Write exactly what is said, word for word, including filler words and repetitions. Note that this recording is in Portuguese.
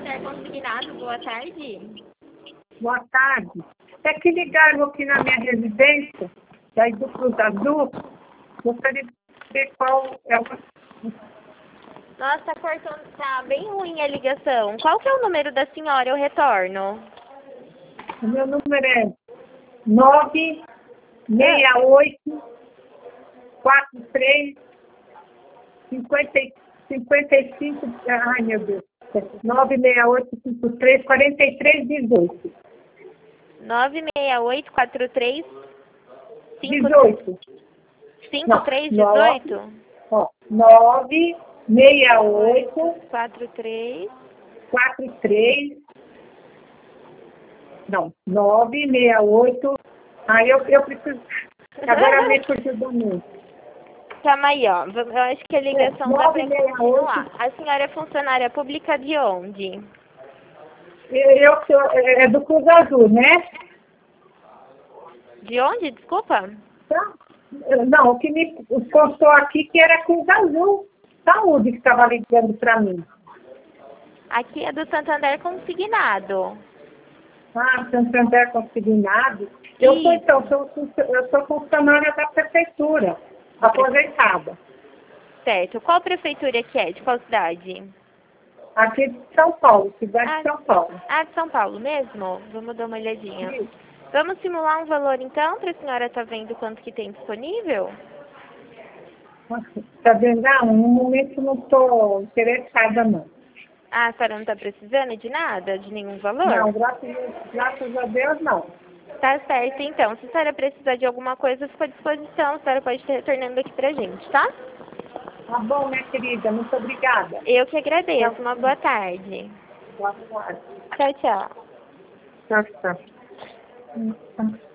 Santander Consignado, boa tarde. Boa tarde. É que ligaram aqui na minha residência, daí do Cruz Azul. Gostaria de saber qual é o... Nossa, cortou, tá bem ruim a ligação. Qual que é o número da senhora? Eu retorno. O meu número é nove seis oito quatro três cinco cinco. Ai, meu Deus. nove seis oito cinco três quatro três um oito. nove seis oito quatro três dezoito. cinco três um oito? Ó, nove seis oito quatro três quatro três. Não, nove seis oito. Ah, eu, eu preciso. Agora me ajuda muito. Calma aí, ó. Eu acho que a ligação É, dá pra nove seis oito. continuar. A senhora é funcionária pública de onde? Eu sou, é do Cruz Azul, né? De onde? Desculpa? Não, o que me constou aqui que era Cruz Azul. Saúde que estava ligando para mim. Aqui é do Santander Consignado. Ah, Santander Consignado. Eu sou, Isso. então, sou, eu sou funcionária da prefeitura, aposentada. Certo. Qual prefeitura que é? De qual cidade? Aqui de São Paulo, cidade Ah, de São Paulo. ah, de São Paulo mesmo? Vamos dar uma olhadinha. Isso. Vamos simular um valor então, para a senhora estar vendo quanto que tem disponível? Está vendo? Ah, no momento não estou interessada, não. Ah, a senhora não está precisando de nada? De nenhum valor? Não, graças, graças a Deus, não. Tá certo, então. Se a senhora precisar de alguma coisa, fica à disposição. A senhora pode estar retornando aqui pra gente, tá? Tá bom, minha querida. Muito obrigada. Eu que agradeço. Uma boa tarde. Boa tarde. Tchau, tchau. Tchau, tchau.